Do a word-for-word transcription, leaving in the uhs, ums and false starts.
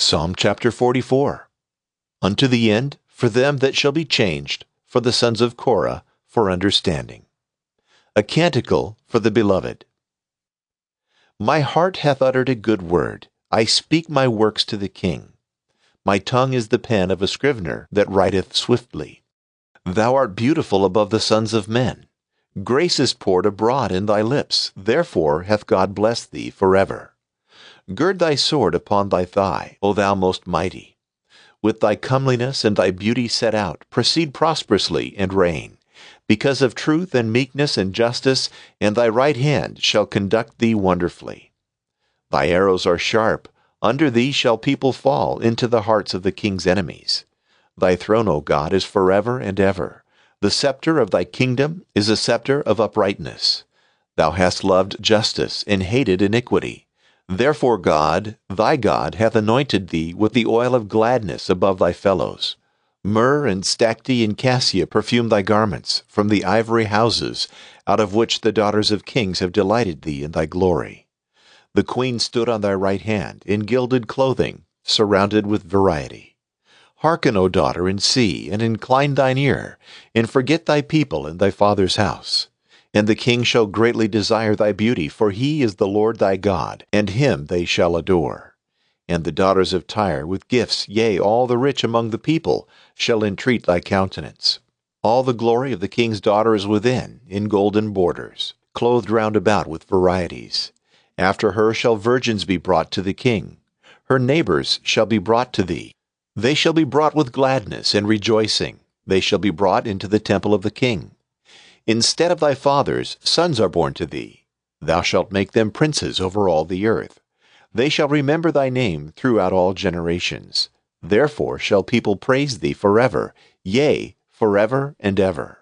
Psalm chapter forty-four. Unto the end, for them that shall be changed, for the sons of Korah, for understanding. A canticle for the beloved. My heart hath uttered a good word. I speak my works to the king. My tongue is the pen of a scrivener that writeth swiftly. Thou art beautiful above the sons of men. Grace is poured abroad in thy lips, therefore hath God blessed thee forever. Gird thy sword upon thy thigh, O thou most mighty. With thy comeliness and thy beauty set out, proceed prosperously and reign. Because of truth and meekness and justice, and thy right hand shall conduct thee wonderfully. Thy arrows are sharp, under thee shall people fall into the hearts of the king's enemies. Thy throne, O God, is forever and ever. The scepter of thy kingdom is a scepter of uprightness. Thou hast loved justice and hated iniquity. Therefore God, thy God, hath anointed thee with the oil of gladness above thy fellows. Myrrh and stacte and cassia perfume thy garments, from the ivory houses, out of which the daughters of kings have delighted thee in thy glory. The queen stood on thy right hand, in gilded clothing, surrounded with variety. Hearken, O daughter, and see, and incline thine ear, and forget thy people and thy father's house. And the king shall greatly desire thy beauty, for he is the Lord thy God, and him they shall adore. And the daughters of Tyre with gifts, yea, all the rich among the people, shall entreat thy countenance. All the glory of the king's daughter is within, in golden borders, clothed round about with varieties. After her shall virgins be brought to the king. Her neighbors shall be brought to thee. They shall be brought with gladness and rejoicing. They shall be brought into the temple of the king. Instead of thy fathers, sons are born to thee. Thou shalt make them princes over all the earth. They shall remember thy name throughout all generations. Therefore shall people praise thee forever, yea, forever and ever.